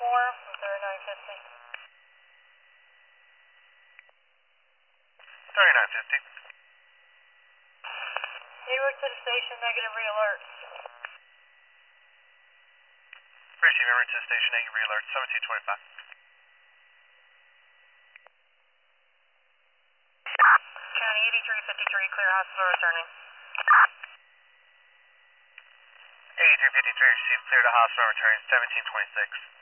from 3950. 3950. Newark to the station, negative re-alerts. Receiving route to the station, negative re-alert, 1725. County 8353, clear hospital returning. 8353, received clear to hospital, returning 1726.